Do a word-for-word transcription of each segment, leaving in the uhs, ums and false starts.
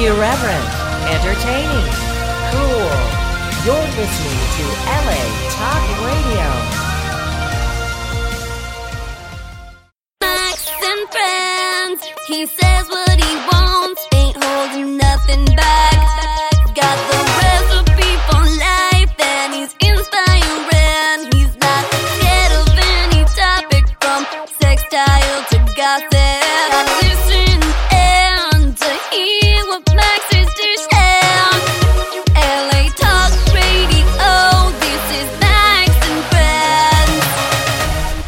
Irreverent, entertaining, cool. You're listening to L A Talk Radio. Max and friends, he says what he wants, ain't holding nothing back. Got the recipe for life, and he's inspiring. He's not scared of any topic, from sextile to gossip. Listen and to hear what Max is to share. L A Talk Radio, this is Max and Friends.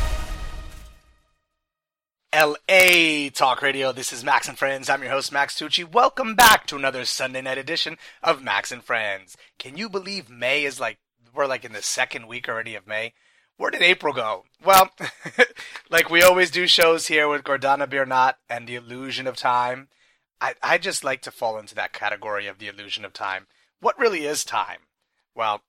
L A Talk Radio, this is Max and Friends. I'm your host, Max Tucci. Welcome back to another Sunday night edition of Max and Friends. Can you believe May is like, we're like in the second week already of May? Where did April go? Well, like we always do shows here with Gordana Biernat and The Illusion of Time. I, I just like to fall into that category of The Illusion of Time. What really is time? Well,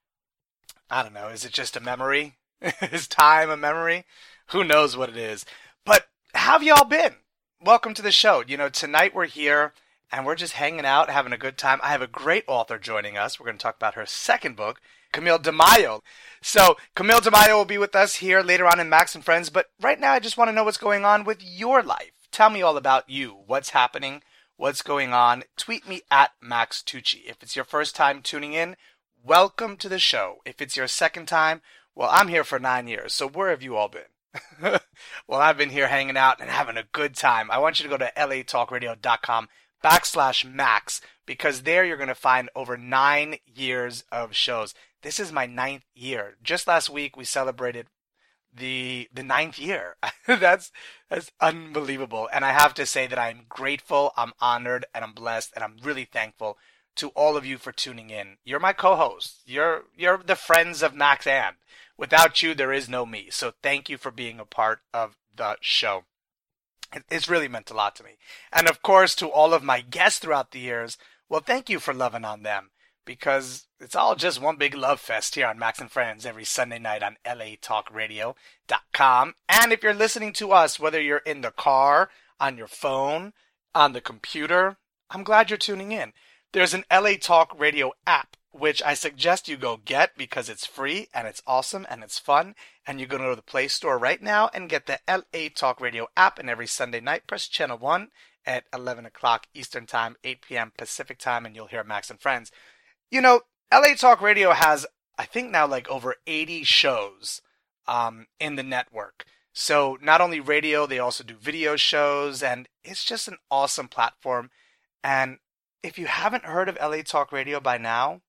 I don't know. Is it just a memory? Is time a memory? Who knows what it is? But how have y'all been? Welcome to the show. You know, tonight we're here and we're just hanging out, having a good time. I have a great author joining us. We're going to talk about her second book, Camille DeMaio. So Camille DeMaio will be with us here later on in Max and Friends. But right now I just want to know what's going on with your life. Tell me all about you. What's happening? What's going on? Tweet me at Max Tucci. If it's your first time tuning in, welcome to the show. If it's your second time, well, I'm here for nine years. So where have you all been? Well, I've been here hanging out and having a good time. I want you to go to latalkradio.com backslash max because there you're going to find over nine years of shows. This is my ninth year. Just last week we celebrated the the ninth year. that's that's unbelievable. And I have to say that I'm grateful, I'm honored, and I'm blessed, and I'm really thankful to all of you for tuning in. You're my co-hosts. You're you're the friends of Max and. Without you, there is no me. So thank you for being a part of the show. It's really meant a lot to me. And of course, to all of my guests throughout the years, well, thank you for loving on them. Because it's all just one big love fest here on Max and Friends every Sunday night on L A talk radio dot com. And if you're listening to us, whether you're in the car, on your phone, on the computer, I'm glad you're tuning in. There's an L A Talk Radio app, which I suggest you go get because it's free and it's awesome and it's fun. And you can go to the Play Store right now and get the L A Talk Radio app. And every Sunday night, press channel one at eleven o'clock Eastern Time, eight p.m. Pacific Time, and you'll hear Max and Friends. You know, L A Talk Radio has, I think now, like over eighty shows um, in the network. So not only radio, they also do video shows, and it's just an awesome platform. And if you haven't heard of L A Talk Radio by now,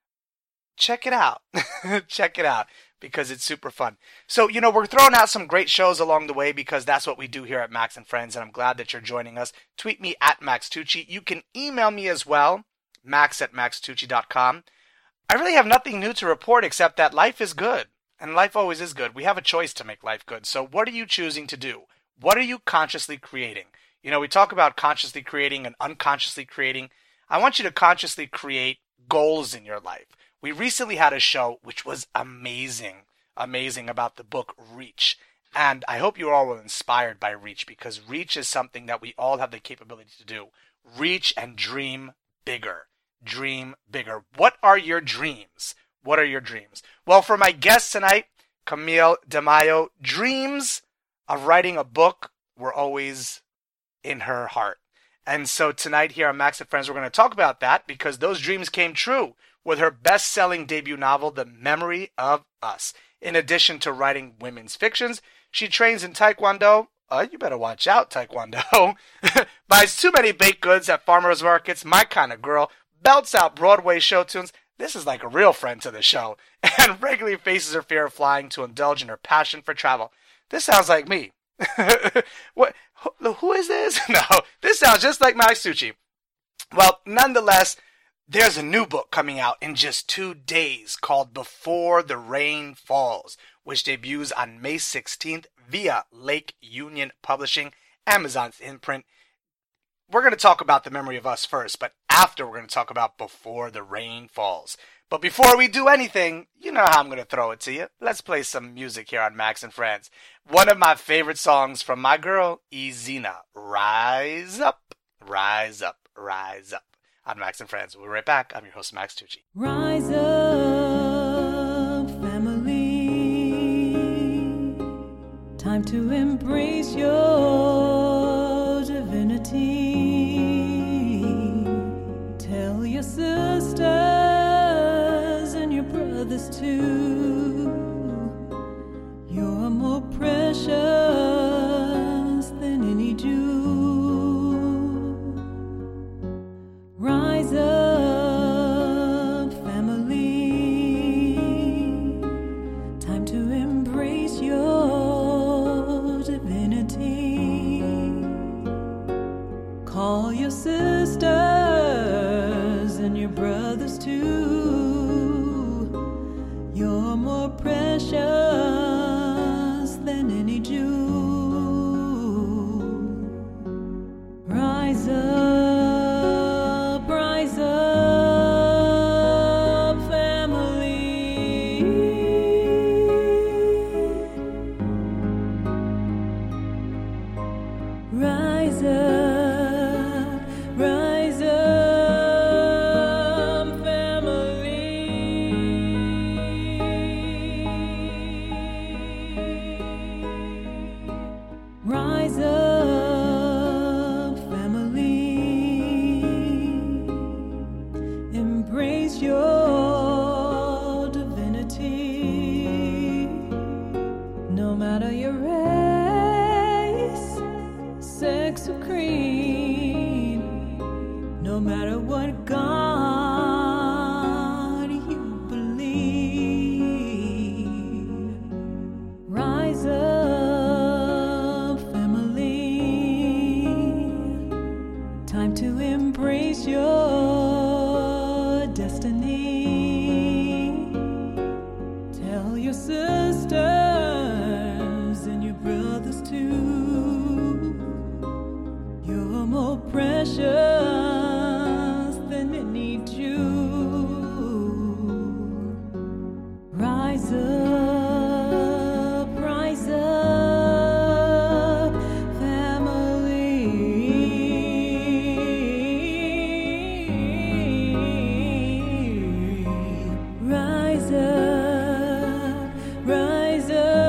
check it out. Check it out because it's super fun. So, you know, we're throwing out some great shows along the way because that's what we do here at Max and Friends, and I'm glad that you're joining us. Tweet me at Max Tucci. You can email me as well, max at max tucci dot com. I really have nothing new to report except that life is good, and life always is good. We have a choice to make life good. So what are you choosing to do? What are you consciously creating? You know, we talk about consciously creating and unconsciously creating. I want you to consciously create goals in your life. We recently had a show which was amazing, amazing about the book Reach. And I hope you all were inspired by Reach because Reach is something that we all have the capability to do. Reach and dream bigger. Dream bigger. What are your dreams? What are your dreams? Well, for my guest tonight, Camille DeMaio, dreams of writing a book were always in her heart. And so tonight here on Max and Friends, we're going to talk about that because those dreams came true with her best-selling debut novel, The Memory of Us. In addition to writing women's fictions, she trains in Taekwondo. Uh, you better watch out, Taekwondo. Buys too many baked goods at farmers markets, my kind of girl. Belts out Broadway show tunes. This is like a real friend to the show. And regularly faces her fear of flying to indulge in her passion for travel. This sounds like me. What? Who, who is this? No, this sounds just like Max Tucci. Well, nonetheless, there's a new book coming out in just two days called Before the Rain Falls, which debuts on May sixteenth via Lake Union Publishing, Amazon's imprint. We're going to talk about The Memory of Us first, but after we're going to talk about Before the Rain Falls. But before we do anything, you know how I'm going to throw it to you. Let's play some music here on Max and Friends. One of my favorite songs from my girl, Ezina. Rise up, rise up, rise up. on Max and Friends. We'll be right back. I'm your host, Max Tucci. Rise up, family. Time to embrace your divinity. Tell your sisters and your brothers too, you're more precious than any Jew. Rise up, family. Time to embrace your divinity. Call your sisters and your brothers too. You're more precious than any Jew. Rise up, rise up, family. Rise up, rise up, family. Rise up, family. Embrace your divinity. No matter your race, sex or creed, no matter what God you believe, rise up, family. Time to embrace your destiny. Tell your sisters and your brothers too, you're more precious than any Jew. Rise up, rise up, family. Rise up, rise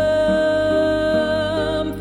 up,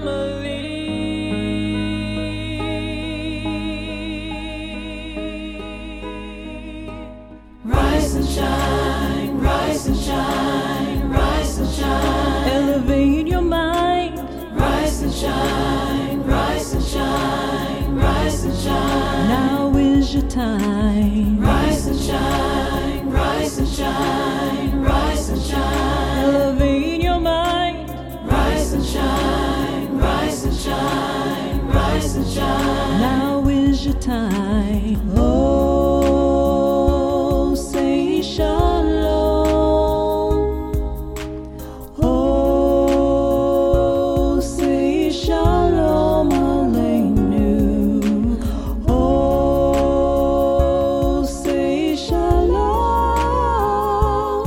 family. Rise and shine, rise and shine, rise and shine. Elevate your mind. Rise and shine, rise and shine, rise and shine. Now is your time. Rise and shine, rise and shine, rise and shine. Elevate your mind. Rise and shine, rise and shine, rise and shine. Now is your time. Oh, say shalom. Oh, say shalom aleinu. Oh, say shalom.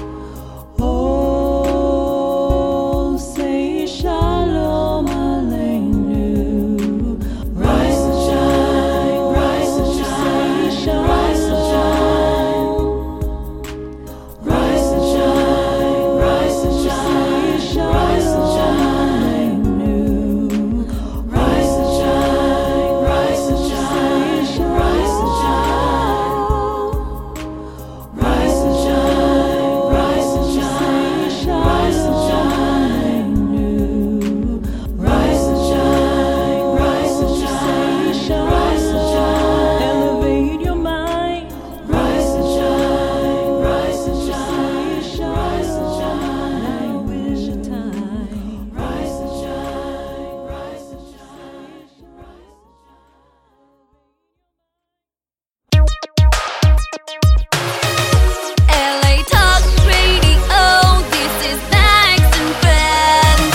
Oh, say shalom aleinu. Rise and shine, rise and shine, rise and shine. Rise and shine, rise and shine, rise and shine. Rise and shine, rise and shine, rise and shine. Rise and shine, rise and shine, rise and shine. Rise and shine, rise and shine, rise and shine. Elevate your mind. Rise and shine, rise and shine, rise and shine. Now is your time. Rise and shine, rise and shine, rise L A Talk Radio, this is Max and Friends.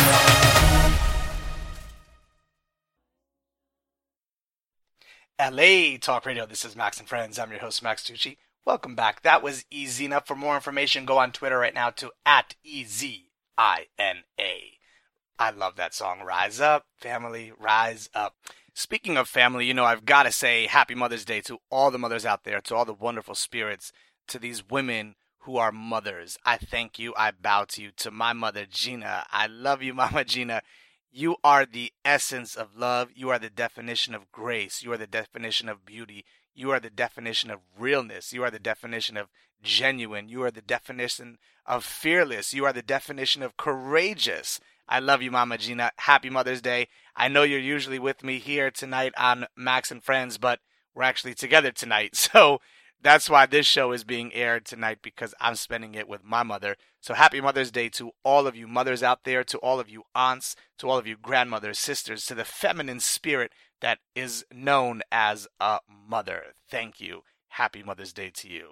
L A Talk Radio, this is Max and Friends. I'm your host, Max Tucci. Welcome back. That was E Z N A. For more information, go on Twitter right now to at E Z I N A. I love that song. Rise up, family, rise up. Speaking of family, you know, I've got to say happy Mother's Day to all the mothers out there, to all the wonderful spirits, to these women who are mothers. I thank you. I bow to you. To my mother, Gina. I love you, Mama Gina. You are the essence of love. You are the definition of grace. You are the definition of beauty. You are the definition of realness. You are the definition of genuine. You are the definition of fearless. You are the definition of courageous. I love you, Mama Gina. Happy Mother's Day. I know you're usually with me here tonight on Max and Friends, but we're actually together tonight. So that's why this show is being aired tonight, because I'm spending it with my mother. So happy Mother's Day to all of you mothers out there, to all of you aunts, to all of you grandmothers, sisters, to the feminine spirit that is known as a mother. Thank you. Happy Mother's Day to you.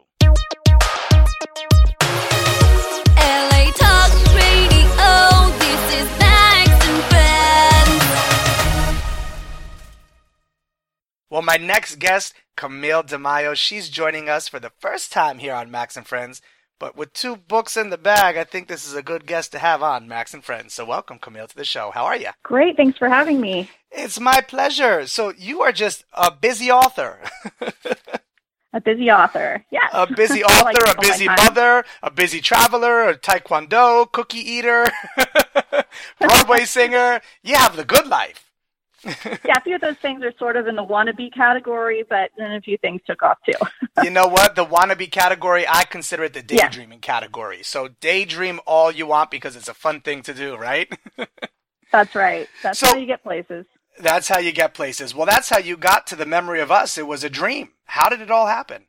L A Talk Radio, this is Max and Friends. Well, my next guest, Camille DeMaio, she's joining us for the first time here on Max and Friends. But with two books in the bag, I think this is a good guest to have on Max and Friends. So welcome, Camille, to the show. How are you? Great. Thanks for having me. It's my pleasure. So you are just a busy author. A busy author. Yeah. A busy I like author, to a fill busy my time. mother, a busy traveler, a taekwondo, cookie eater, Broadway singer. You have the good life. Yeah, a few of those things are sort of in the wannabe category, but then a few things took off too. You know what? The wannabe category, I consider it the Yeah. daydreaming category. So daydream all you want because it's a fun thing to do, right? That's right. That's So- how you get places. That's how you get places. Well, that's how you got to the memory of us. It was a dream. How did it all happen?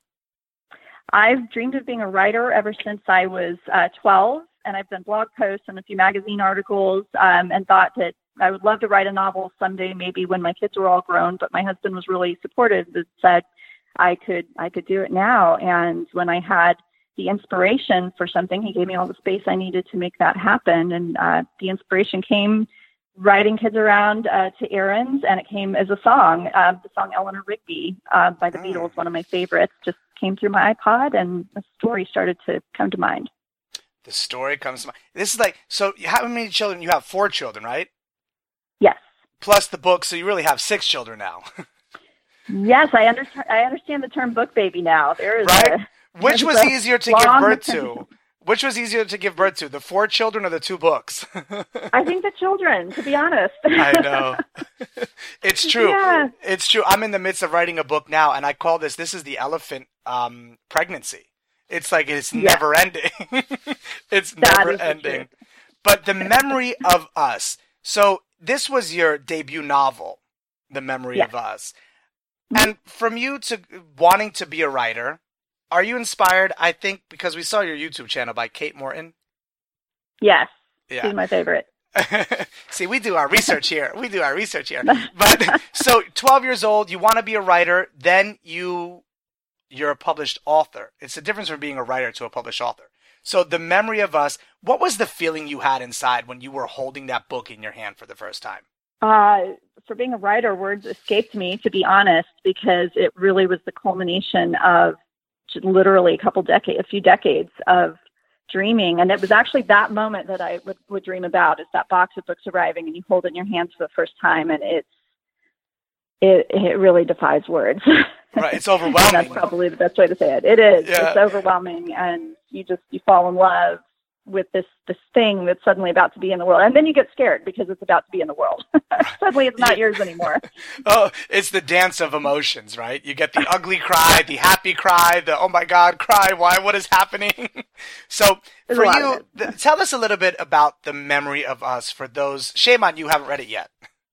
I've dreamed of being a writer ever since I was uh, twelve, and I've done blog posts and a few magazine articles, um, and thought that I would love to write a novel someday, maybe when my kids were all grown. But my husband was really supportive and said I could I could do it now. And when I had the inspiration for something, he gave me all the space I needed to make that happen. And uh, the inspiration came riding kids around uh, to errands, and it came as a song. Uh, the song Eleanor Rigby uh, by the Mm. Beatles, one of my favorites, just came through my iPod, and a story started to come to mind. The story comes to mind. This is like, so how many children? You have four children, right? Yes. Plus the book, so you really have six children now. Yes, I understand. I understand the term book baby now. There is Right? a, Which there's was a easier to give long birth definition. to? Which was easier to give birth to, the four children or the two books? I think the children, to be honest. I know. It's true. Yeah. It's true. I'm in the midst of writing a book now, and I call this, this is the elephant um, pregnancy. It's like it's Yeah. never ending. It's That never is the ending. truth. But the memory of us. So this was your debut novel, The Memory Yes. of Us. And from you to wanting to be a writer, are you inspired, I think, because we saw your YouTube channel by Kate Morton? Yes, Yeah. she's my favorite. See, we do our research here. We do our research here. But so twelve years old, you want to be a writer, then you you're a published author. It's the difference from being a writer to a published author. So The Memory of Us, what was the feeling you had inside when you were holding that book in your hand for the first time? Uh, for being a writer, words escaped me, to be honest, because it really was the culmination of just literally a couple decades, a few decades of dreaming. And it was actually that moment that I would, would dream about, is that box of books arriving and you hold it in your hands for the first time. And it's, it, it really defies words. Right, it's And overwhelming. that's probably the best way to say it. It is. Yeah. It's overwhelming, and you just you fall in love with this this thing that's suddenly about to be in the world, and then you get scared because it's about to be in the world. Suddenly, it's not yours anymore. Oh, it's the dance of emotions, right? You get the ugly cry, the happy cry, the oh my God cry. Why? What is happening? So There's for a lot you, of th- tell us a little bit about The Memory of Us. For those, shame on you, haven't read it yet.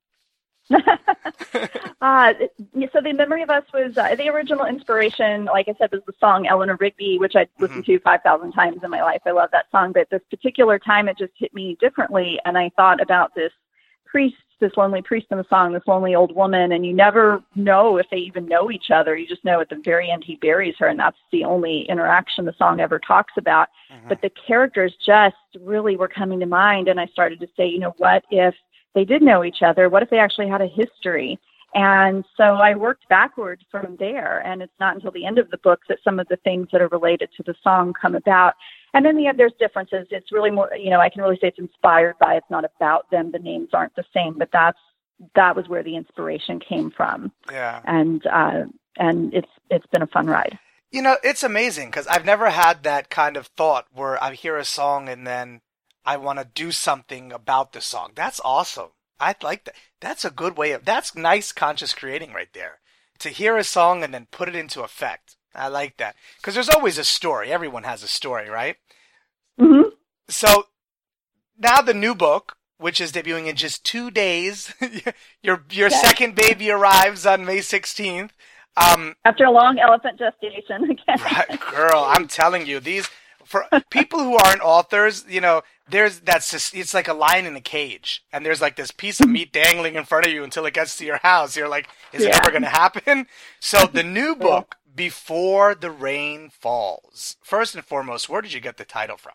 uh, so the Memory of Us was uh, the original inspiration. Like I said, was the song Eleanor Rigby, which I'd listened to five thousand times in my life. I love that song, but this particular time it just hit me differently, and I thought about this priest, this lonely priest in the song, this lonely old woman, and you never know if they even know each other. You just know at the very end he buries her, and that's the only interaction the song ever talks about. But the characters just really were coming to mind, and I started to say, you know, what if they did know each other? What if they actually had a history? And so I worked backwards from there, and it's not until the end of the book that some of the things that are related to the song come about. And then the, there's differences. It's really more, you know, I can really say it's inspired by, it's not about them. The names aren't the same, but that's that was where the inspiration came from. Yeah. And, uh, and it's, it's been a fun ride. You know, it's amazing because I've never had that kind of thought where I hear a song and then I want to do something about the song. That's awesome. I like that. That's a good way of, that's nice conscious creating right there. To hear a song and then put it into effect. I like that. Because there's always a story. Everyone has a story, right? Mm-hmm. So now the new book, which is debuting in just two days, your your yes. second baby arrives on May sixteenth. Um, After a long elephant gestation again. Right, girl, I'm telling you, these for people who aren't authors, you know, there's that's just, it's like a lion in a cage, and there's like this piece of meat dangling in front of you until it gets to your house. You're like, is yeah. it ever going to happen? So the new book, Before the Rain Falls. First and foremost, where did you get the title from?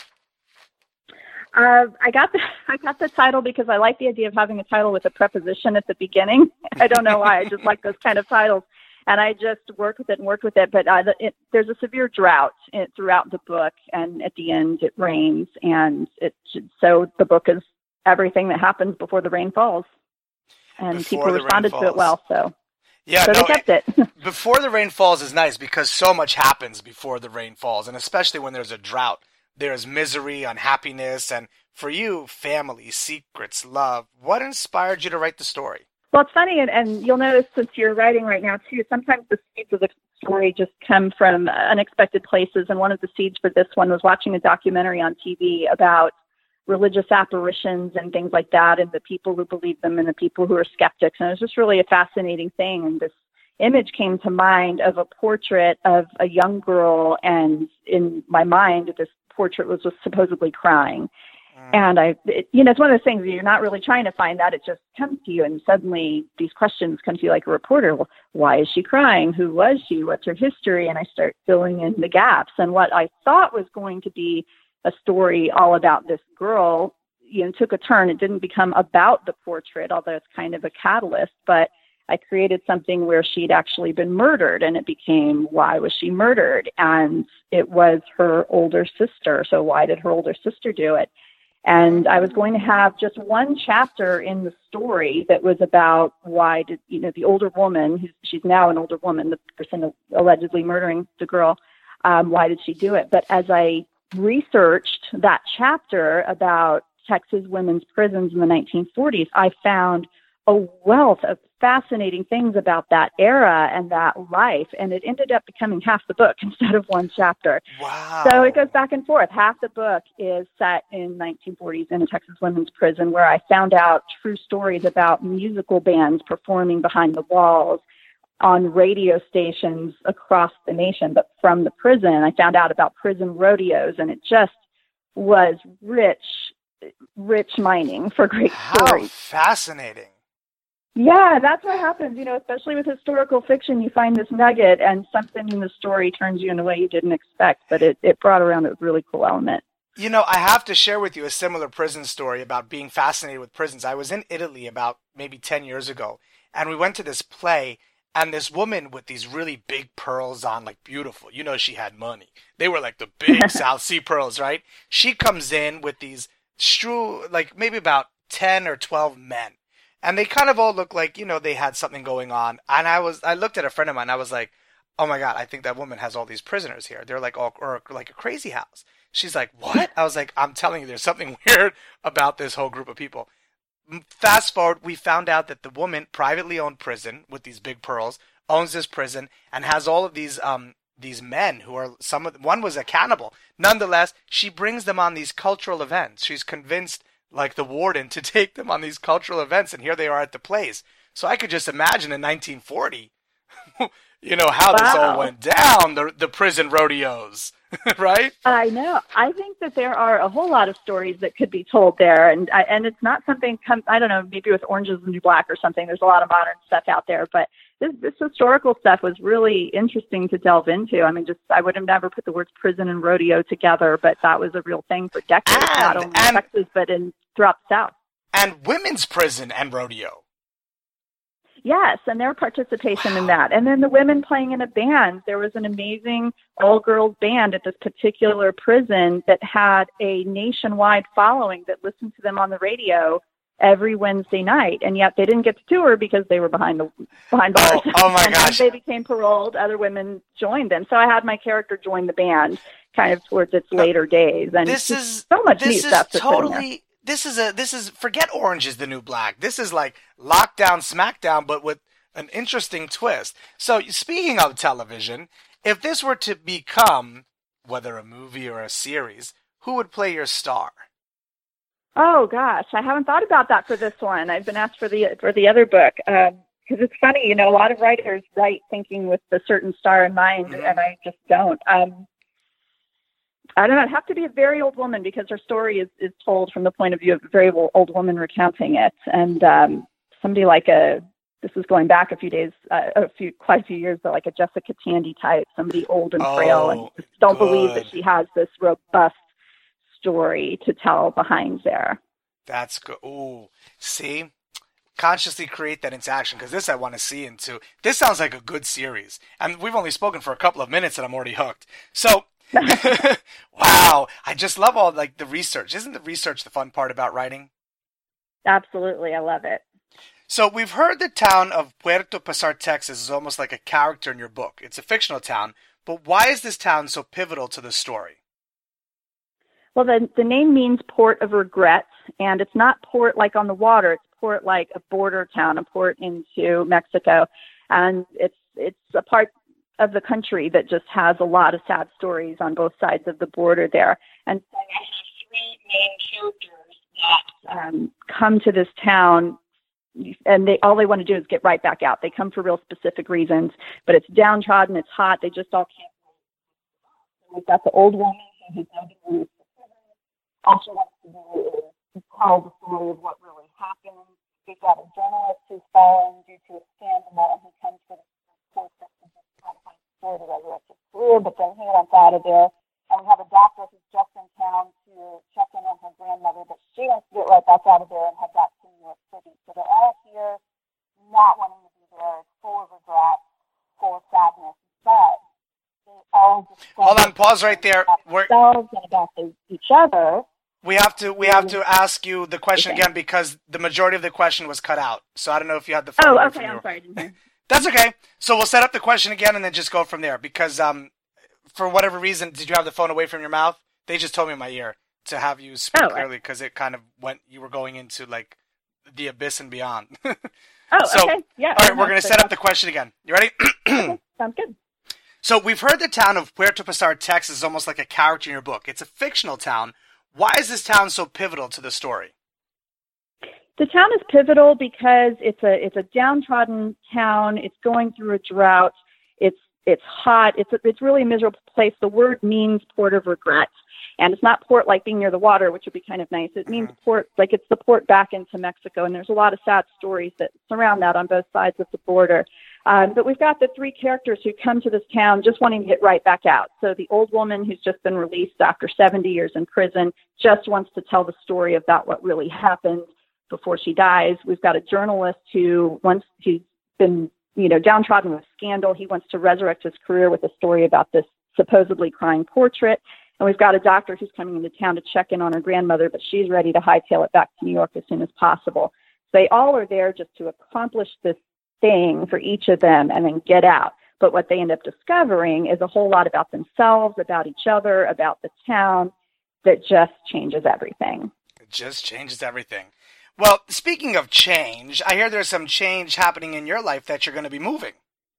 Uh, I got the I got the title because I like the idea of having a title with a preposition at the beginning. I don't know why. I just like those kind of titles. And I just worked with it and worked with it. But uh, it, there's a severe drought in, throughout the book. And at the end, it rains. And it so the book is everything that happens before the rain falls. And Before people the responded rain to it falls. well. So, Yeah, so no, they kept it. Before the Rain Falls is nice because so much happens before the rain falls. And especially when there's a drought, there's misery, unhappiness, and for you, family, secrets, love. What inspired you to write the story? Well, it's funny, and, and you'll notice since you're writing right now, too, sometimes the seeds of the story just come from unexpected places. And one of the seeds for this one was watching a documentary on T V about religious apparitions and things like that, and the people who believe them and the people who are skeptics. And it was just really a fascinating thing. And this image came to mind of a portrait of a young girl, and in my mind, this portrait was supposedly crying. And I, it, you know, it's one of those things where you're not really trying to find that. It just comes to you. And suddenly these questions come to you like a reporter. Well, why is she crying? Who was she? What's her history? And I start filling in the gaps. And what I thought was going to be a story all about this girl, you know, took a turn. It didn't become about the portrait, although it's kind of a catalyst. But I created something where she'd actually been murdered, and it became, why was she murdered? And it was her older sister. So why did her older sister do it? And I was going to have just one chapter in the story that was about why did, you know, the older woman, who's, she's now an older woman, the person allegedly murdering the girl, um, why did she do it? But as I researched that chapter about Texas women's prisons in the nineteen forties, I found a wealth of fascinating things about that era and that life, and it ended up becoming half the book instead of one chapter. Wow. So it goes back and forth. Half the book is set in nineteen forties in a Texas women's prison, where I found out true stories about musical bands performing behind the walls on radio stations across the nation. But from the prison, I found out about prison rodeos, and it just was rich, rich mining for great How stories. fascinating. Yeah, that's what happens, you know, especially with historical fiction. You find this nugget and something in the story turns you in a way you didn't expect, but it, it brought around a really cool element. You know, I have to share with you a similar prison story about being fascinated with prisons. I was in Italy about maybe ten years ago, and we went to this play, and this woman with these really big pearls on, like beautiful, you know, she had money. They were like the big South Sea pearls, right? She comes in with these strew, like maybe about ten or twelve men. And they kind of all look like, you know, they had something going on. And I was, I looked at a friend of mine. I was like, oh my God, I think that woman has all these prisoners here. They're like all, or like a crazy house. She's like, what? I was like, I'm telling you, there's something weird about this whole group of people. Fast forward, we found out that the woman, privately owned prison with these big pearls, owns this prison and has all of these, um, these men who are some of, one was a cannibal. Nonetheless, she brings them on these cultural events. She's convinced like the warden to take them on these cultural events, and here they are at the place. So I could just imagine in nineteen forty, you know, how wow. this all went down, the the prison rodeos, right? I know. I think that there are a whole lot of stories that could be told there, and I, and it's not something, I don't know, maybe with Orange is the New Black or something. There's a lot of modern stuff out there, but this, this historical stuff was really interesting to delve into. I mean, just I would have never put the words prison and rodeo together, but that was a real thing for decades, and, not only and, in Texas, but in throughout the South. And women's prison and rodeo. Yes, and their participation wow. in that. And then the women playing in a band. There was an amazing all-girls band at this particular prison that had a nationwide following that listened to them on the radio every Wednesday night, and yet they didn't get to tour because they were behind the behind bars. Oh, oh my and gosh. as they became paroled, other women joined them. So I had my character join the band kind of towards its later days. And This is so much this neat is stuff that's in there. totally this is a this is forget Orange is the New Black. This is like Lockdown Smackdown, but with an interesting twist. So speaking of television, if this were to become whether a movie or a series, who would play your star? Oh gosh, I haven't thought about that for this one. I've been asked for the for the other book because it's funny, you know, a lot of writers write thinking with a certain star in mind, Mhm. and I just don't. Um, I don't know. It'd have to be a very old woman because her story is, is told from the point of view of a very old woman recounting it, and um, somebody like a this is going back a few days, uh, a few quite a few years, but like a Jessica Tandy type, somebody old and frail, and Oh, just don't believe that good. she has this robust story to tell behind there. That's good. Ooh, see? Consciously create that into action, because this I want to see into. This sounds like a good series. And we've only spoken for a couple of minutes and I'm already hooked. So, wow. I just love all like the research. Isn't the research the fun part about writing? Absolutely, I love it. So we've heard the town of Puerto Pasar, Texas is almost like a character in your book. It's a fictional town, but why is this town so pivotal to the story? Well, the the name means port of regret, and it's not port like on the water. It's port like a border town, a port into Mexico, and it's it's a part of the country that just has a lot of sad stories on both sides of the border there. And so I have three main characters that um, come to this town, and they all they want to do is get right back out. They come for real specific reasons, but it's downtrodden, it's hot. They just all can't. We've got the old woman who has now been released. All she wants to do is tell the story of what really happened. We've got a journalist who's fallen due to a scandal, and he comes for the course to just try to find a story to resurrect his career, but then he wants out of there. And we have a doctor who's just in town to check in on her grandmother, but she wants to get right back out of there and head back to New York City. So they're all here, not wanting to be there, full of regret, full of sadness, but they all just Hold on, pause right there. We're, themselves and about the, each other. we have to we have to ask you the question Okay. again because the majority of the question was cut out. So I don't know if you had the phone Oh, away okay. from I'm your- sorry. I didn't hear. That's okay. So we'll set up the question again and then just go from there because um, for whatever reason, did you have the phone away from your mouth? They just told me in my ear to have you speak Oh, clearly because it kind of went. You were going into like the abyss and beyond. Oh, So, okay. Yeah. All right, we're going to set up the question again. You ready? Okay, sounds good. So we've heard the town of Puerto Pasar, Texas is almost like a character in your book. It's a fictional town. Why is this town so pivotal to the story? The town is pivotal because it's a it's a downtrodden town. It's going through a drought. It's it's hot. It's a, it's really a miserable place. The word means port of regret, and it's not port like being near the water, which would be kind of nice. It means port like it's the port back into Mexico, and there's a lot of sad stories that surround that on both sides of the border. Um, but we've got the three characters who come to this town just wanting to get right back out. So the old woman who's just been released after seventy years in prison just wants to tell the story about what really happened before she dies. We've got a journalist who once he's been, you know, downtrodden with scandal, he wants to resurrect his career with a story about this supposedly crying portrait. And we've got a doctor who's coming into town to check in on her grandmother, but she's ready to hightail it back to New York as soon as possible. So they all are there just to accomplish this thing for each of them and then get out. But what they end up discovering is a whole lot about themselves, about each other, about the town that just changes everything. It just changes everything. Well, speaking of change, I hear there's some change happening in your life that you're going to be moving.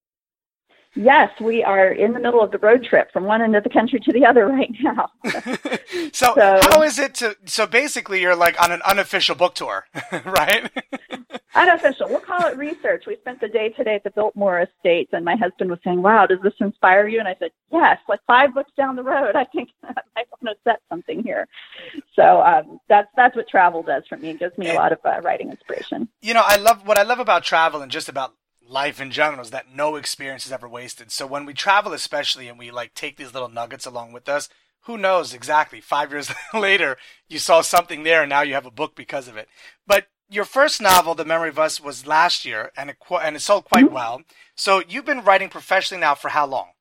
Yes, we are in the middle of the road trip from one end of the country to the other right now. so, So- how is it to, so basically you're like on an unofficial book tour, right? Unofficial. We'll call it research. We spent the day today at the Biltmore Estate, and my husband was saying, wow, does this inspire you? And I said, yes, like five books down the road, I think I might want to set something here. So um, that's that's what travel does for me. It gives me a lot of uh, writing inspiration. You know, I love, what I love about travel and just about life in general is that no experience is ever wasted. So when we travel especially and we like take these little nuggets along with us, who knows exactly, five years later, you saw something there and now you have a book because of it. But your first novel, The Memory of Us, was last year, and it, and it sold quite Mm-hmm. well. So you've been writing professionally now for how long?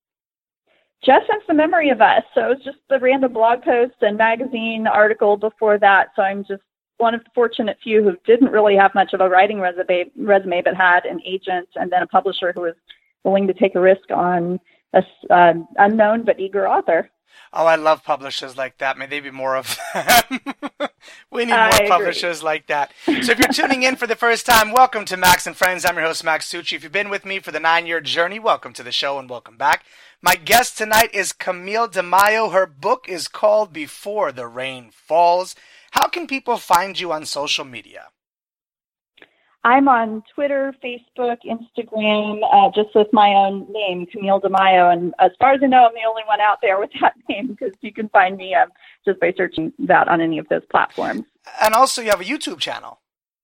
Just since The Memory of Us. So it was just the random blog post and magazine article before that. So I'm just one of the fortunate few who didn't really have much of a writing resume, resume but had an agent and then a publisher who was willing to take a risk on a uh, unknown but eager author. Oh, I love publishers like that. May they be more of them. We need more I publishers like that. So if you're tuning in for the first time, welcome to Max and Friends. I'm your host, Max Tucci. If you've been with me for the nine-year journey, welcome to the show and welcome back. My guest tonight is Camille DeMaio. Her book is called Before the Rain Falls. How can people find you on social media? I'm on Twitter, Facebook, Instagram, uh, just with my own name, Camille DeMaio. And as far as I know, I'm the only one out there with that name because you can find me uh, just by searching that on any of those platforms. And also you have a YouTube channel.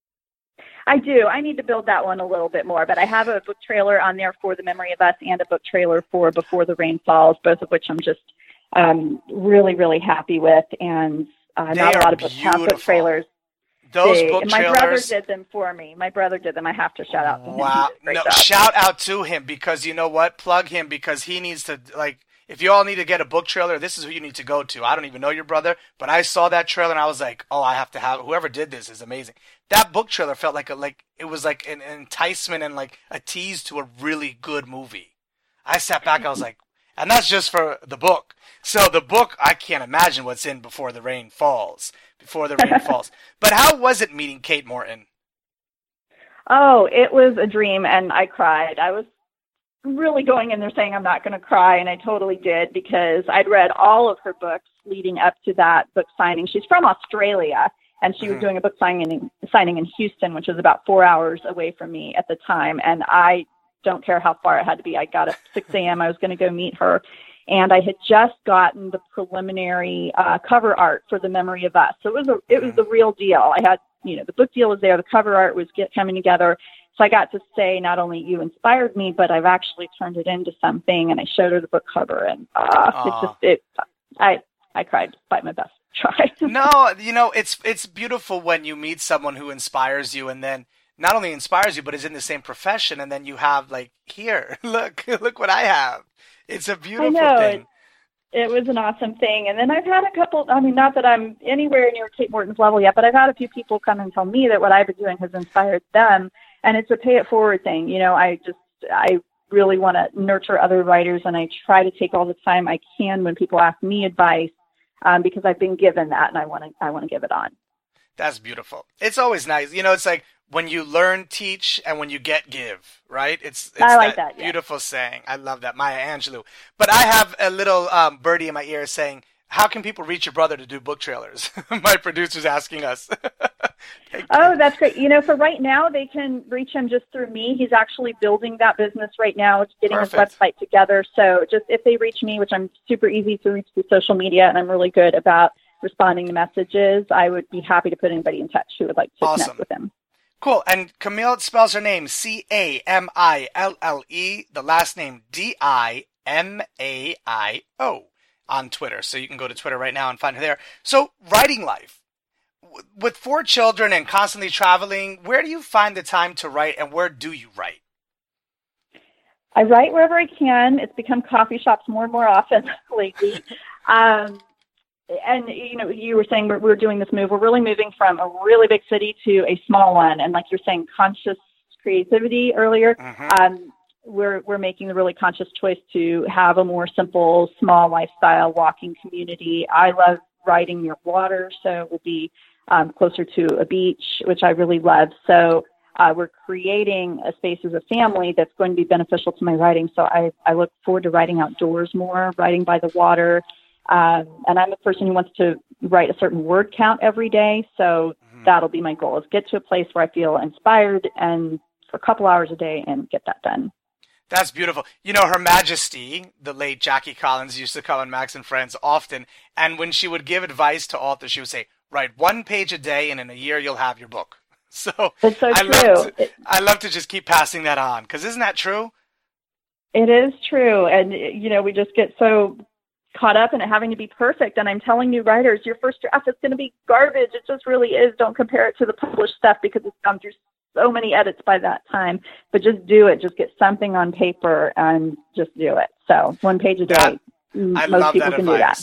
I do. I need to build that one a little bit more, but I have a book trailer on there for The Memory of Us and a book trailer for Before the Rain Falls, both of which I'm just um, really, really happy with. And uh, not a lot of books have book trailers. Those They, book and my trailers. brother did them for me. My brother did them. I have to shout out to him. Wow. He did a great No, job. shout out to him because you know what? Plug him because he needs to, like, if you all need to get a book trailer, this is who you need to go to. I don't even know your brother, but I saw that trailer and I was like, oh, I have to have, whoever did this is amazing. That book trailer felt like a, like, it was like an, an enticement and like a tease to a really good movie. I sat back, I was like, and that's just for the book. So the book, I can't imagine what's in Before the Rain Falls. Before the Rain Falls. But how was it meeting Kate Morton? Oh, it was a dream, and I cried. I was really going in there saying I'm not going to cry, and I totally did because I'd read all of her books leading up to that book signing. She's from Australia, and she was Mhm. doing a book signing, signing in Houston, which was about four hours away from me at the time, and I don't care how far it had to be. I got up at six a.m. I was going to go meet her. And I had just gotten the preliminary uh, cover art for The Memory of Us. So it was a, it was the real deal. I had, you know, the book deal was there. The cover art was get, coming together. So I got to say, not only you inspired me, but I've actually turned it into something. And I showed her the book cover, and uh, it just, it, I, I cried despite my best try. No, you know, it's it's beautiful when you meet someone who inspires you, and then not only inspires you, but is in the same profession, and then you have like, here, look, look what I have. It's a beautiful I know. thing. It, it was an awesome thing. And then I've had a couple, I mean, not that I'm anywhere near Kate Morton's level yet, but I've had a few people come and tell me that what I've been doing has inspired them. And it's a pay it forward thing. You know, I just, I really want to nurture other writers, and I try to take all the time I can when people ask me advice, um, because I've been given that and I want to, I want to give it on. That's beautiful. It's always nice. You know, it's like when you learn, teach, and when you get, give, right? It's, it's I like that, that, yeah. beautiful saying. I love that. Maya Angelou. But I have a little um, birdie in my ear saying, how can people reach your brother to do book trailers? My producer's asking us. Oh, that's great. You know, for right now, they can reach him just through me. He's actually building that business right now. It's getting Perfect. his website together. So just if they reach me, which I'm super easy to reach through social media, and I'm really good about responding to messages, I would be happy to put anybody in touch who would like to Awesome. connect with him. Cool. And Camille spells her name C A M I L L E, the last name D I M A I O on Twitter. So you can go to Twitter right now and find her there. So writing life. W- With four children and constantly traveling, where do you find the time to write, and where do you write? I write wherever I can. It's become coffee shops more and more often lately. Um, and, you know, you were saying we're, we're doing this move. We're really moving from a really big city to a small one. And like you're saying, conscious creativity earlier, Mhm. um, we're, we're making the really conscious choice to have a more simple, small lifestyle walking community. I love riding near water, so we'll be um, closer to a beach, which I really love. So uh, we're creating a space as a family that's going to be beneficial to my writing. So I, I look forward to writing outdoors more, writing by the water. Um, and I'm a person who wants to write a certain word count every day. So Mhm. that'll be my goal, is get to a place where I feel inspired and for a couple hours a day and get that done. That's beautiful. You know, Her Majesty, the late Jackie Collins, used to come on Max and Friends often. And when she would give advice to authors, she would say, write one page a day, and in a year you'll have your book. So It's so I true. love to, It- I love to just keep passing that on, because isn't that true? It is true. And, you know, we just get so caught up in it having to be perfect. And I'm telling new writers, your first draft is going to be garbage. It just really is. Don't compare it to the published stuff because it's gone through so many edits by that time. But just do it. Just get something on paper and just do it. So one page a day. That- m- I most love people that can do that. advice.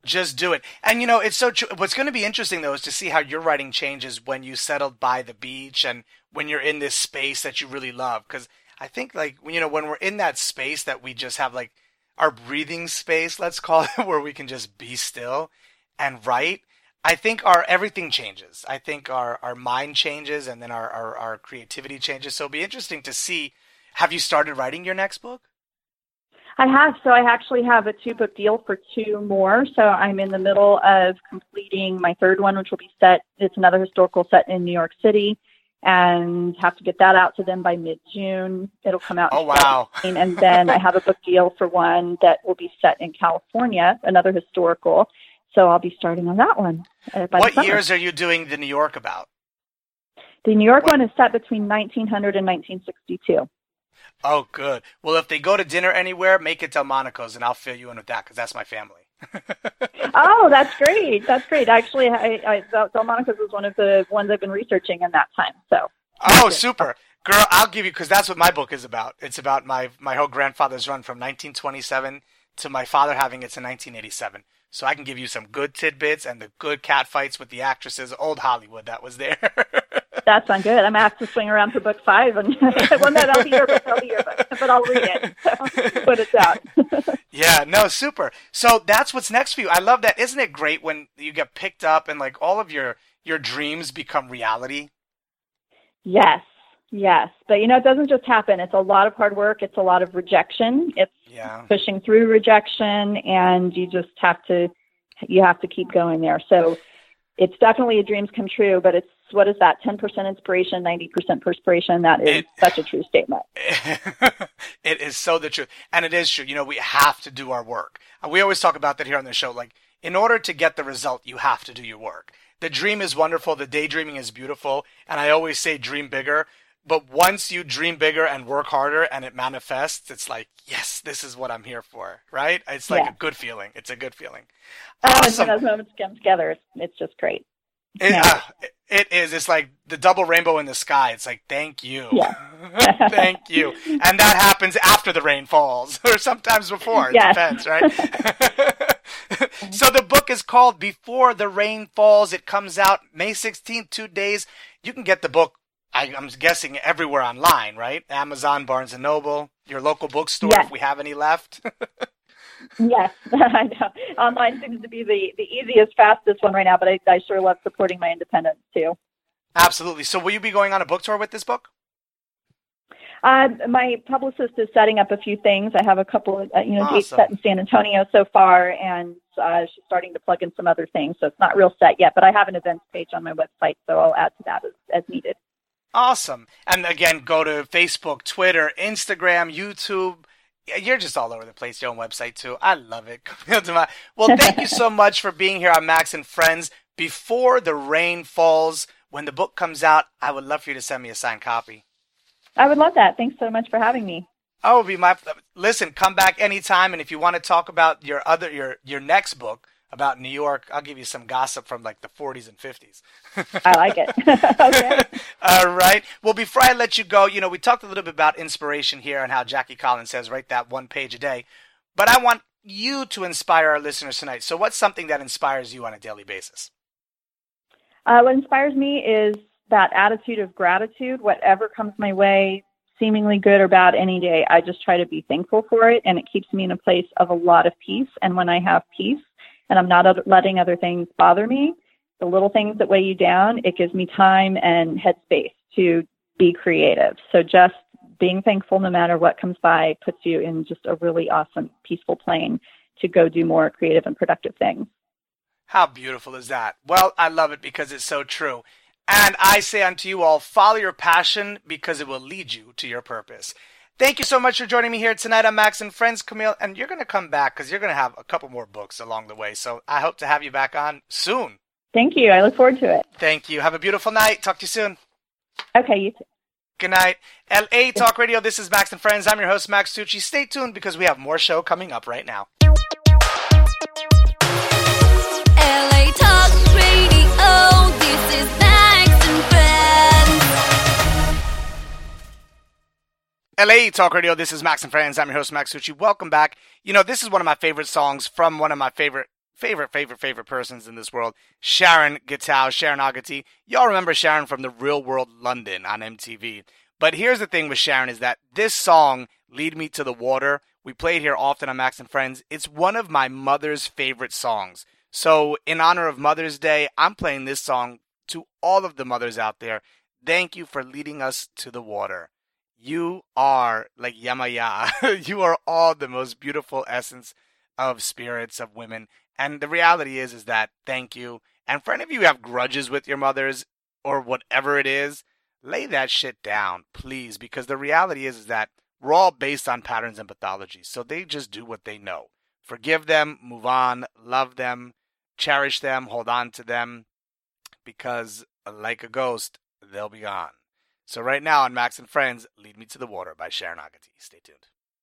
Just do it. And, you know, it's so true. What's going to be interesting, though, is to see how your writing changes when you settled by the beach and when you're in this space that you really love. Because I think, like, you know, when we're in that space that we just have, like, our breathing space, let's call it, where we can just be still and write, I think our everything changes. I think our, our mind changes, and then our, our, our creativity changes. So it'll be interesting to see. Have you started writing your next book? I have. So I actually have a two-book deal for two more. So I'm in the middle of completing my third one, which will be set. It's another historical set in New York City, and have to get that out to them by mid-June. It'll come out. Oh, wow. In and then I have a book deal for one that will be set in California, another historical. So I'll be starting on that one. Uh, by what the summer. years are you doing the New York about? The New York what? one is set between nineteen hundred and nineteen sixty-two. Oh, good. Well, if they go to dinner anywhere, make it Delmonico's, and I'll fill you in with that, because that's my family. Oh, that's great. That's great. Actually, I, I, Delmonico's was one of the ones I've been researching in that time. So. Oh, super. Girl, I'll give you, because that's what my book is about. It's about my, my whole grandfather's run from nineteen twenty-seven to my father having it to nineteen eighty-seven. So I can give you some good tidbits and the good cat fights with the actresses, old Hollywood that was there. That sounds good. I'm going to have to swing around for book five. And well, no, that'll be your book. That'll be your book. But I'll read it. So, but it's out. Yeah, no, super. So that's what's next for you. I love that. Isn't it great when you get picked up and like all of your, your dreams become reality? Yes. Yes. But, you know, it doesn't just happen. It's a lot of hard work. It's a lot of rejection. It's yeah. pushing through rejection, and you just have to, you have to keep going there. So it's definitely a dreams come true, but it's, what is that? ten percent inspiration, ninety percent perspiration. That is it, such a true statement. It is so the truth. And it is true. You know, we have to do our work. We always talk about that here on the show. Like, in order to get the result, you have to do your work. The dream is wonderful. The daydreaming is beautiful. And I always say dream bigger. But once you dream bigger and work harder and it manifests, it's like, yes, this is what I'm here for, right? It's like yeah. a good feeling. It's a good feeling. Oh, Awesome. and when those moments come together, it's, it's just great. It, Yeah. uh, it is. It's like the double rainbow in the sky. It's like, thank you. Yeah. Thank you. And that happens after the rain falls or sometimes before. It Yes. depends, right? So the book is called Before the Rain Falls. It comes out May sixteenth, two days. You can get the book, I, I'm guessing, everywhere online, right? Amazon, Barnes and Noble, your local bookstore, Yes. if we have any left. Yes, I know. Online seems to be the, the easiest, fastest one right now, but I, I sure love supporting my independence too. Absolutely. So will you be going on a book tour with this book? Uh, my publicist is setting up a few things. I have a couple of, uh, you know, dates Awesome. set in San Antonio so far, and uh, she's starting to plug in some other things. So it's not real set yet, but I have an events page on my website, so I'll add to that as, as needed. Awesome. And again, go to Facebook, Twitter, Instagram, YouTube. You're just all over the place. Your own website, too. I love it. Well, thank you so much for being here on Max and Friends. Before the Rain Falls, when the book comes out, I would love for you to send me a signed copy. I would love that. Thanks so much for having me. Oh, it would be my listen. Come back anytime, and if you want to talk about your other your your next book about New York, I'll give you some gossip from like the forties and fifties. I like it. Okay. All right. Well, before I let you go, you know, we talked a little bit about inspiration here and how Jackie Collins says write that one page a day. But I want you to inspire our listeners tonight. So what's something that inspires you on a daily basis? Uh, what inspires me is that attitude of gratitude. Whatever comes my way, seemingly good or bad any day, I just try to be thankful for it, and it keeps me in a place of a lot of peace. And when I have peace and I'm not letting other things bother me, the little things that weigh you down, it gives me time and headspace to be creative. So just being thankful no matter what comes by puts you in just a really awesome, peaceful plane to go do more creative and productive things. How beautiful is that? Well, I love it because it's so true. And I say unto you all, follow your passion because it will lead you to your purpose. Thank you so much for joining me here tonight on Max and Friends, Camille. And you're going to come back because you're going to have a couple more books along the way. So I hope to have you back on soon. Thank you. I look forward to it. Thank you. Have a beautiful night. Talk to you soon. Okay, you too. Good night. L A Talk Radio, this is Max and Friends. I'm your host, Max Tucci. Stay tuned because we have more show coming up right now. L A Talk Radio, this is Max and Friends. L A Talk Radio, this is Max and Friends. I'm your host, Max Tucci. Welcome back. You know, this is one of my favorite songs from one of my favorite favorite, favorite, favorite persons in this world, Sharon Gatow, Sharon Agati. Y'all remember Sharon from The Real World London on M T V. But here's the thing with Sharon is that this song, Lead Me to the Water, we played here often on Max and Friends. It's one of my mother's favorite songs. So in honor of Mother's Day, I'm playing this song to all of the mothers out there. Thank you for leading us to the water. You are like Yamaya. You are all the most beautiful essence of spirits of women. And the reality is, is that thank you. And for any of you who have grudges with your mothers or whatever it is, lay that shit down, please. Because the reality is, is that we're all based on patterns and pathologies. So they just do what they know. Forgive them, move on, love them, cherish them, hold on to them. Because like a ghost, they'll be gone. So right now on Max and Friends, Lead Me to the Water by Sharon Agati. Stay tuned.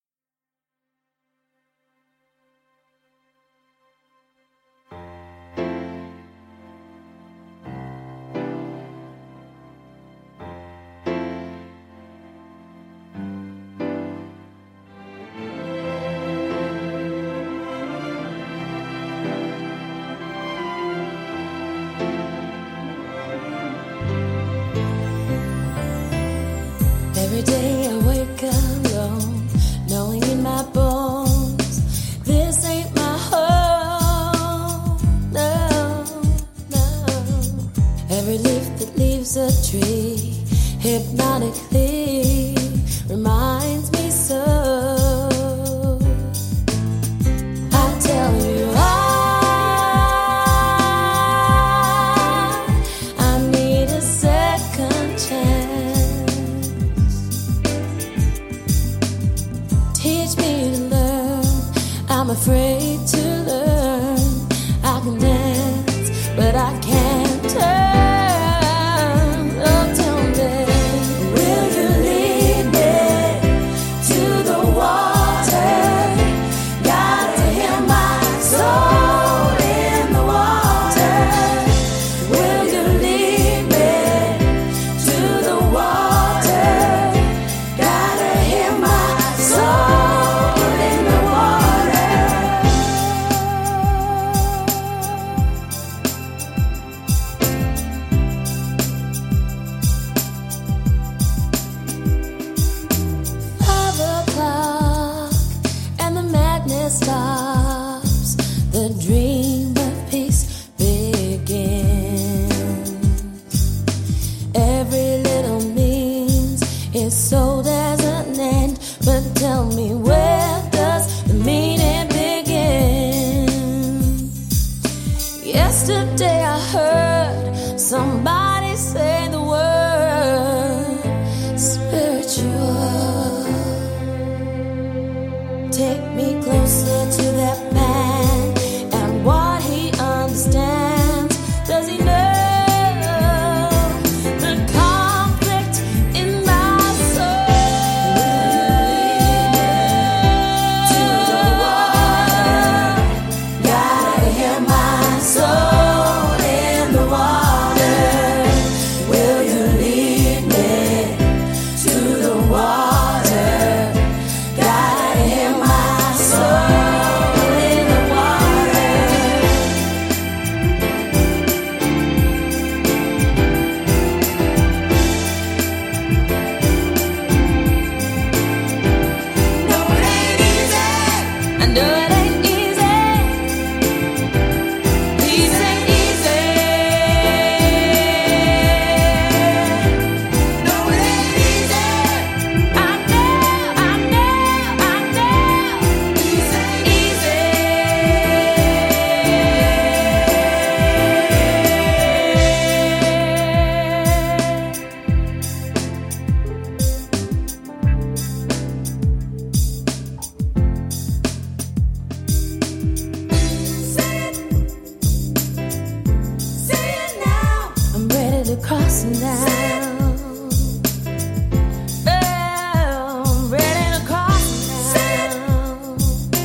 Every day I wake alone, knowing in my bones, this ain't my home, no, no. Every leaf that leaves a tree, hypnotically reminds me so. I tell you I, I need a second chance. Teach me to learn, I'm afraid to learn. I can dance, but I can't turn. Oh, tell me, will you lead me to the water? Gotta hear my soul in the water. Will you lead me to the water? Gotta hear my soul. Stops, the dream of peace begins. Every little means is sold as an end, but tell me, where does the meaning begin? Yesterday I heard somebody say the word spiritual. Take me closer to that man and what he understands. Does he know the conflict in my soul? To the water, gotta hear my soul in the water. Will you lead me to the water? Crossing down, oh, I'm ready to cross down.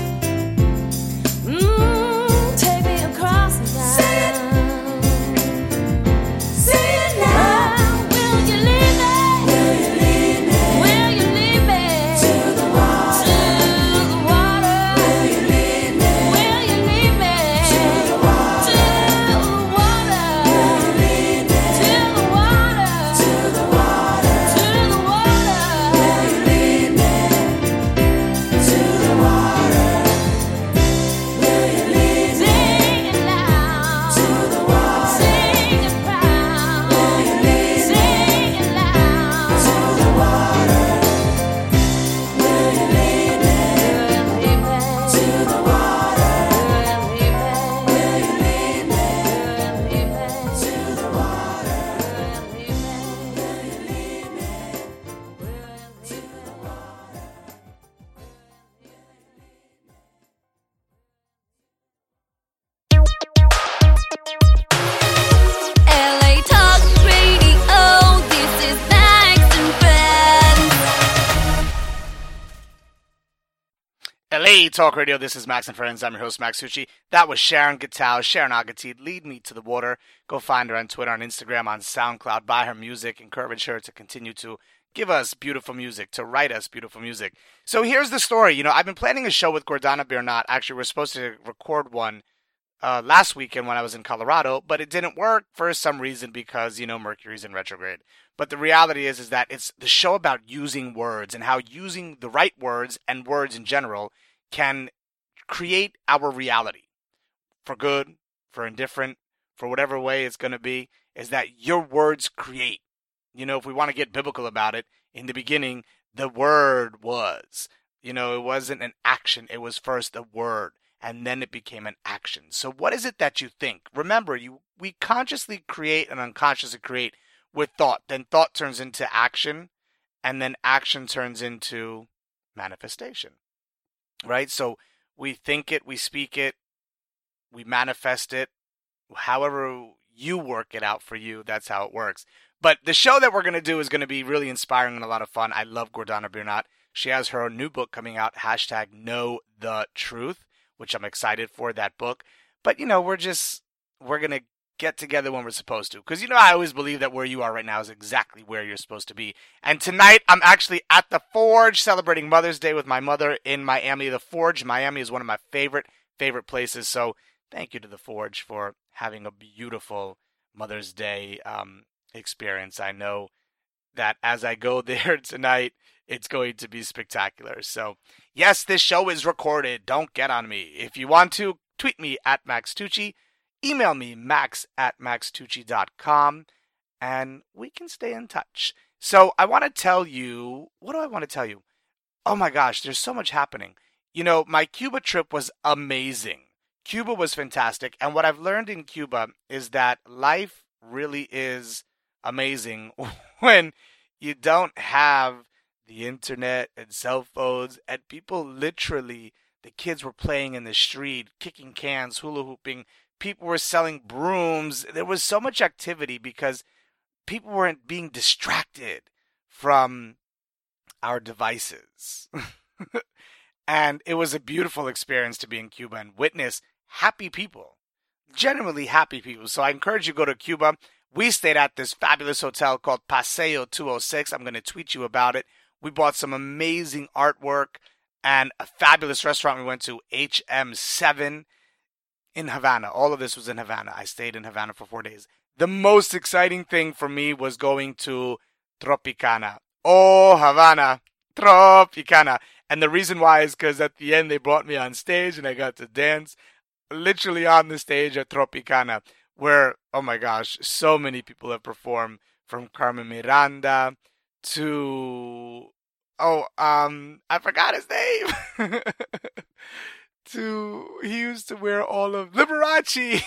Mm, take me across down. Say it now. Will you lead me? Will you lead me? Will you lead me to the water? To the water. Will you lead me? Will you lead me to A Talk Radio. This is Max and Friends. I'm your host, Max Tucci. That was Sharon Gattal, Sharon Agatid, Lead Me to the Water. Go find her on Twitter, on Instagram, on SoundCloud. Buy her music. Encourage her to continue to give us beautiful music, to write us beautiful music. So here's the story. You know, I've been planning a show with Gordana Biernat. Actually, we're supposed to record one uh, last weekend when I was in Colorado, but it didn't work for some reason because, you know, Mercury's in retrograde. But the reality is, is that it's the show about using words and how using the right words and words in general can create our reality for good, for indifferent, for whatever way it's going to be, is that your words create. You know, if we want to get biblical about it, in the beginning, the word was. You know, it wasn't an action. It was first a word, and then it became an action. So what is it that you think? Remember, you we consciously create and unconsciously create with thought. Then thought turns into action, and then action turns into manifestation. Right? So we think it, we speak it, we manifest it. However you work it out for you, that's how it works. But the show that we're going to do is going to be really inspiring and a lot of fun. I love Gordana Biernat. She has her new book coming out, hashtag Know the Truth, which I'm excited for, that book. But, you know, we're just, we're going to get together when we're supposed to. Because, you know, I always believe that where you are right now is exactly where you're supposed to be. And tonight, I'm actually at the Forge celebrating Mother's Day with my mother in Miami. The Forge, Miami, is one of my favorite, favorite places. So thank you to the Forge for having a beautiful Mother's Day um, experience. I know that as I go there tonight, it's going to be spectacular. So, yes, this show is recorded. Don't get on me. If you want to, tweet me at Max Tucci. Email me, max at max tucci dot com, and we can stay in touch. So I want to tell you, what do I want to tell you? Oh my gosh, there's so much happening. You know, my Cuba trip was amazing. Cuba was fantastic, and what I've learned in Cuba is that life really is amazing when you don't have the internet and cell phones, and people literally, the kids were playing in the street, kicking cans, hula hooping. People were selling brooms. There was so much activity because people weren't being distracted from our devices. And it was a beautiful experience to be in Cuba and witness happy people, genuinely happy people. So I encourage you to go to Cuba. We stayed at this fabulous hotel called Paseo two oh six. I'm going to tweet you about it. We bought some amazing artwork and a fabulous restaurant we went to, H M seven. In Havana. All of this was in Havana. I stayed in Havana for four days. The most exciting thing for me was going to Tropicana. Oh, Havana. Tropicana. And the reason why is because at the end they brought me on stage and I got to dance literally on the stage at Tropicana, where, oh my gosh, so many people have performed, from Carmen Miranda to, oh, um, I forgot his name. To, he used to wear all of Liberace,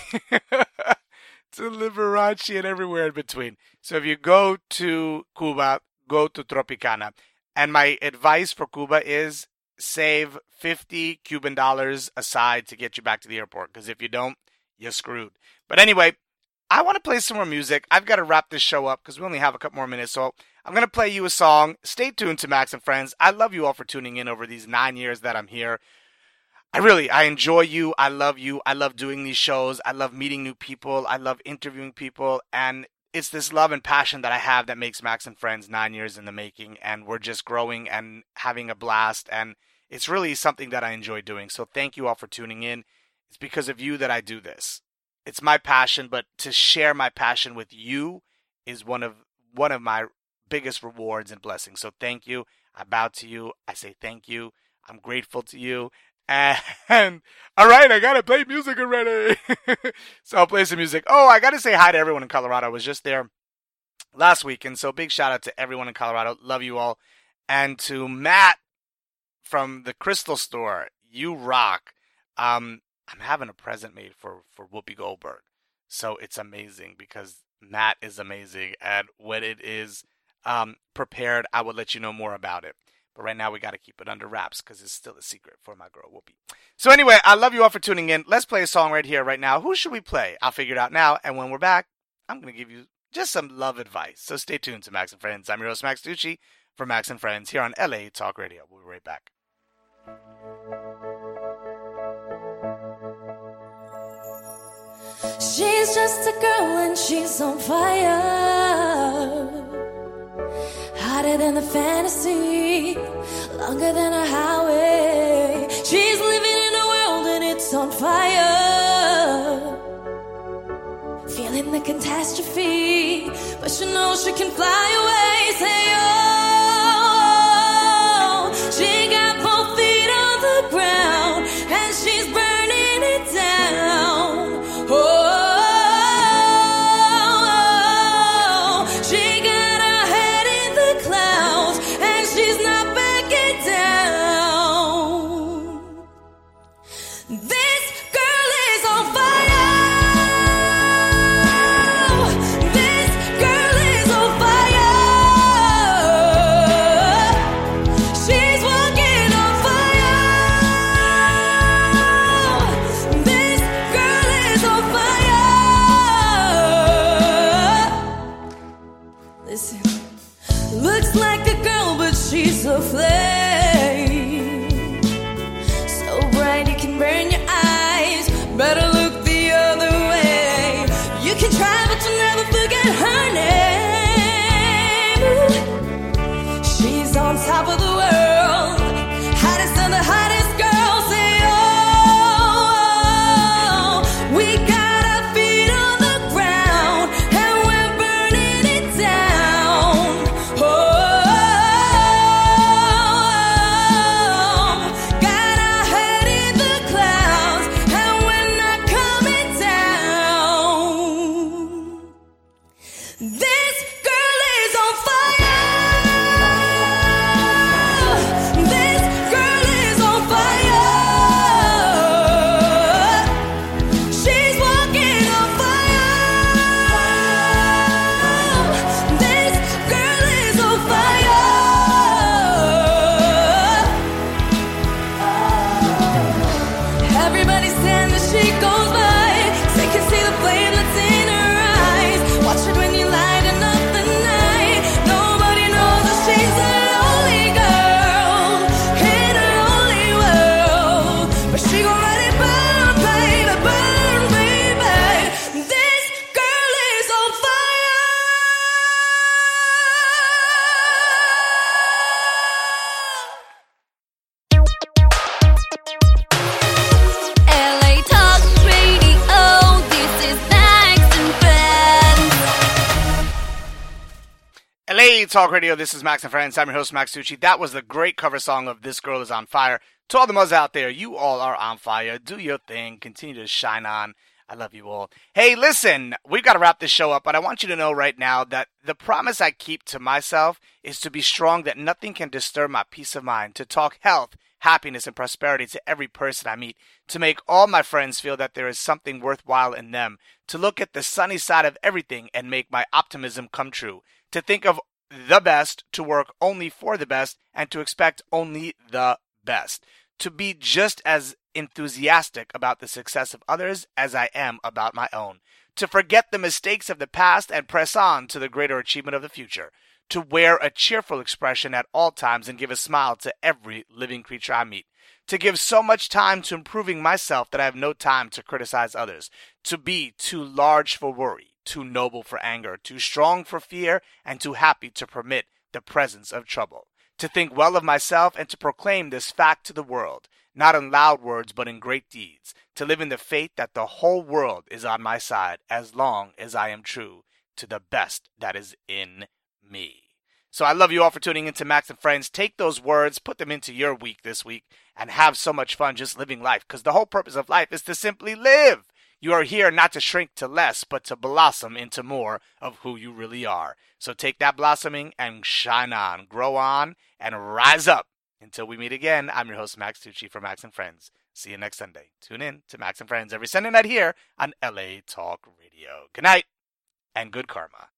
to Liberace and everywhere in between. So if you go to Cuba, go to Tropicana. And my advice for Cuba is save fifty Cuban dollars aside to get you back to the airport. Because if you don't, you're screwed. But anyway, I want to play some more music. I've got to wrap this show up because we only have a couple more minutes. So I'm going to play you a song. Stay tuned to Max and Friends. I love you all for tuning in over these nine years that I'm here. I really, I enjoy you. I love you. I love doing these shows. I love meeting new people. I love interviewing people. And it's this love and passion that I have that makes Max and Friends nine years in the making. And we're just growing and having a blast. And it's really something that I enjoy doing. So thank you all for tuning in. It's because of you that I do this. It's my passion, but to share my passion with you is one of one of my biggest rewards and blessings. So thank you. I bow to you. I say thank you. I'm grateful to you. And, all right, I got to play music already. So I'll play some music. Oh, I got to say hi to everyone in Colorado. I was just there last week, and so big shout out to everyone in Colorado. Love you all. And to Matt from the Crystal Store. You rock. Um, I'm having a present made for, for Whoopi Goldberg. So it's amazing because Matt is amazing. And when it is um, prepared, I will let you know more about it. But right now, we got to keep it under wraps because it's still a secret for my girl, Whoopi. So anyway, I love you all for tuning in. Let's play a song right here, right now. Who should we play? I'll figure it out now. And when we're back, I'm going to give you just some love advice. So stay tuned to Max and Friends. I'm your host, Max Tucci, for Max and Friends here on L A Talk Radio. We'll be right back. She's just a girl and she's on fire. Hotter than a fantasy, longer than a highway. She's living in a world and it's on fire. Feeling the catastrophe, but she knows she can fly away. Say, oh, she got both feet on the ground and she's burning it down. Oh, she got her head in the clouds and she's not backing down. This girl is on fire. Looks like a girl, but she's a flame. So bright you can burn your eyes. Better look the other way. You can try, but you'll never forget her name. She's on top of the world, hottest and the hottest girl. Say, oh, we got our feet on the ground and we're burning it down. Oh, got our head in the clouds and we're not coming down. This girl is on fire. This girl is on fire. She's walking on fire. This girl is on fire. Everybody stand as she goes by. They can see the flame that's in her eyes. Watch her when you lighten up the night. Nobody knows that she's a lonely girl in a lonely world. But she gon' let it burn, baby, burn, baby. This girl is on fire. L A Talk Radio, this is Max and Friends. L A Talk Radio, this is Max and Friends. I'm your host, Max Tucci. That was the great cover song of This Girl Is On Fire. To all the mothers out there, you all are on fire. Do your thing. Continue to shine on. I love you all. Hey, listen, we've got to wrap this show up, but I want you to know right now that the promise I keep to myself is to be strong, that nothing can disturb my peace of mind, to talk health, happiness, and prosperity to every person I meet, to make all my friends feel that there is something worthwhile in them, to look at the sunny side of everything and make my optimism come true, to think of the best, to work only for the best, and to expect only the best, to be just as enthusiastic about the success of others as I am about my own, to forget the mistakes of the past and press on to the greater achievement of the future, to wear a cheerful expression at all times and give a smile to every living creature I meet, to give so much time to improving myself that I have no time to criticize others, to be too large for worry, too noble for anger, too strong for fear, and too happy to permit the presence of trouble, to think well of myself and to proclaim this fact to the world, not in loud words but in great deeds, to live in the faith that the whole world is on my side as long as I am true to the best that is in me. So I love you all for tuning into Max and Friends. Take those words, put them into your week this week, and have so much fun just living life, because the whole purpose of life is to simply live. You are here not to shrink to less, but to blossom into more of who you really are. So take that blossoming and shine on, grow on, and rise up. Until we meet again, I'm your host, Max Tucci for Max and Friends. See you next Sunday. Tune in to Max and Friends every Sunday night here on L A Talk Radio. Good night and good karma.